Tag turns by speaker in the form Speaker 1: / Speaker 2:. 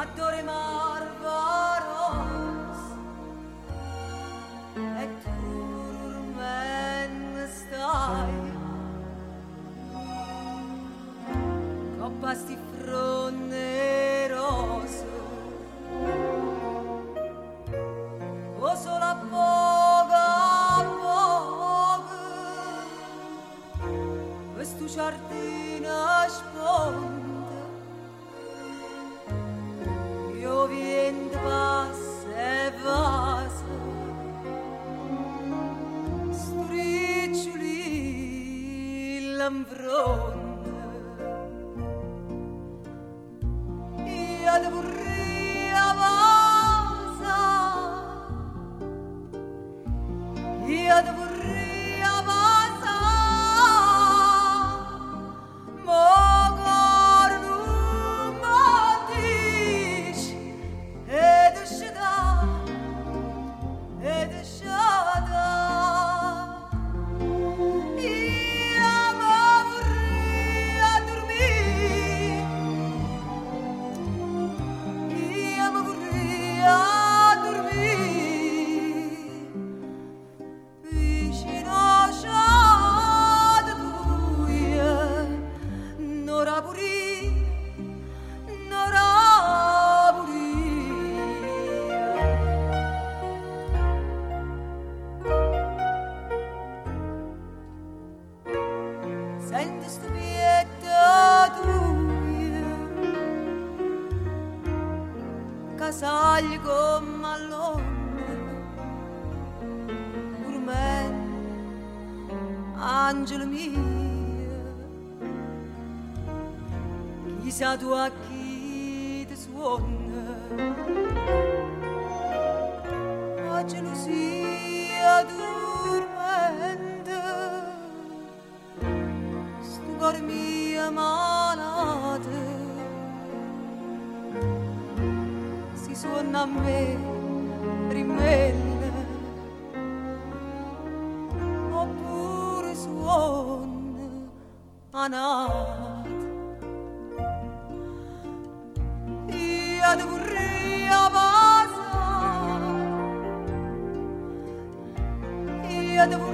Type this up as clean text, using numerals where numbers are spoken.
Speaker 1: Adore marvaros e turmen stai coppasti fronneroso o sola poca questo giardino sponda io vien passa e vasa striccioli l'ambronda io devo riavasa io devo riavasa senti stupietta tua casagli con mallone urmen angelo mio chissà tu a chi ti suona la gelosia dormente cor mia malata si suona a me rimella oppure suona a nata io devo riavasa io devo